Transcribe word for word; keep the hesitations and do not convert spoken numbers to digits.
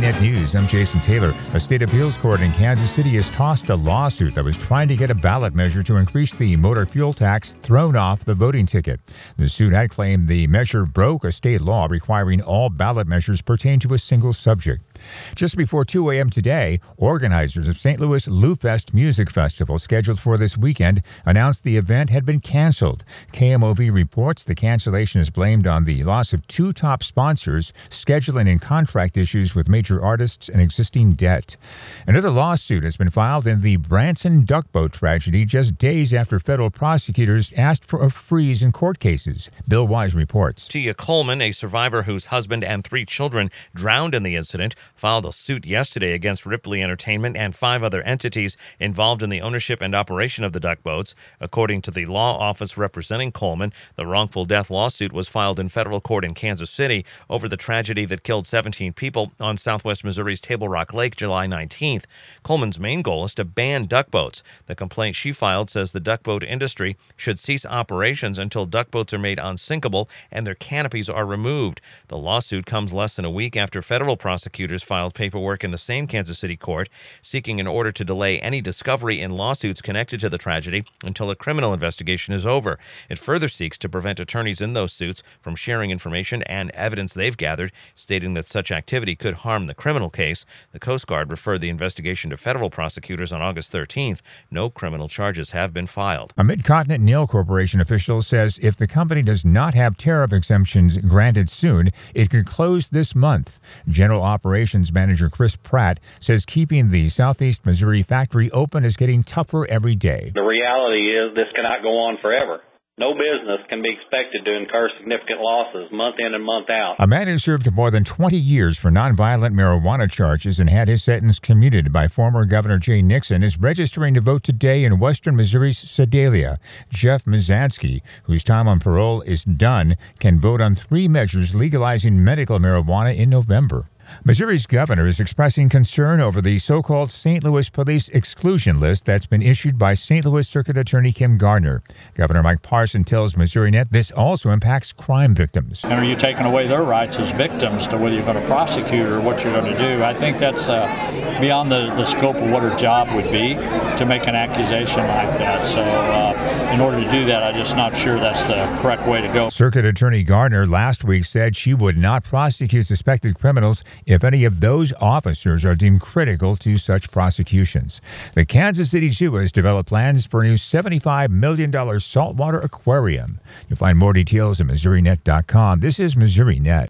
MissouriNet News, I'm Jason Taylor. A state appeals court in Kansas City has tossed a lawsuit that was trying to get a ballot measure to increase the motor fuel tax thrown off the voting ticket. The suit had claimed the measure broke a state law requiring all ballot measures pertain to a single subject. Just before two a.m. today, organizers of Saint Louis Loopfest Music Festival, scheduled for this weekend, announced the event had been canceled. K M O V reports the cancellation is blamed on the loss of two top sponsors, scheduling and contract issues with major artists, and existing debt. Another lawsuit has been filed in the Branson duck boat tragedy just days after federal prosecutors asked for a freeze in court cases. Bill Wise reports. Tia Coleman, a survivor whose husband and three children drowned in the incident, filed a suit yesterday against Ripley Entertainment and five other entities involved in the ownership and operation of the duck boats. According to the law office representing Coleman, the wrongful death lawsuit was filed in federal court in Kansas City over the tragedy that killed seventeen people on southwest Missouri's Table Rock Lake July nineteenth. Coleman's main goal is to ban duck boats. The complaint she filed says the duck boat industry should cease operations until duck boats are made unsinkable and their canopies are removed. The lawsuit comes less than a week after federal prosecutors filed paperwork in the same Kansas City court seeking an order to delay any discovery in lawsuits connected to the tragedy until a criminal investigation is over. It further seeks to prevent attorneys in those suits from sharing information and evidence they've gathered, stating that such activity could harm the criminal case. The Coast Guard referred the investigation to federal prosecutors on August thirteenth. No criminal charges have been filed. A Mid-Continent Nail Corporation official says if the company does not have tariff exemptions granted soon, it could close this month. General Operations Manager Chris Pratt says keeping the Southeast Missouri factory open is getting tougher every day. The reality is this cannot go on forever. No business can be expected to incur significant losses month in and month out. A man who served more than twenty years for nonviolent marijuana charges and had his sentence commuted by former Governor Jay Nixon is registering to vote today in western Missouri's Sedalia. Jeff Mizanski, whose time on parole is done, can vote on three measures legalizing medical marijuana in November. Missouri's governor is expressing concern over the so-called Saint Louis Police exclusion list that's been issued by Saint Louis Circuit Attorney Kim Gardner. Governor Mike Parson tells MissouriNet this also impacts crime victims. And are you taking away their rights as victims to whether you're going to prosecute or what you're going to do? I think that's uh, beyond the, the scope of what her job would be to make an accusation like that. So uh, in order to do that, I'm just not sure that's the correct way to go. Circuit Attorney Gardner last week said she would not prosecute suspected criminals if any of those officers are deemed critical to such prosecutions. The Kansas City Zoo has developed plans for a new seventy-five million dollars saltwater aquarium. You'll find more details at Missouri Net dot com. This is MissouriNet.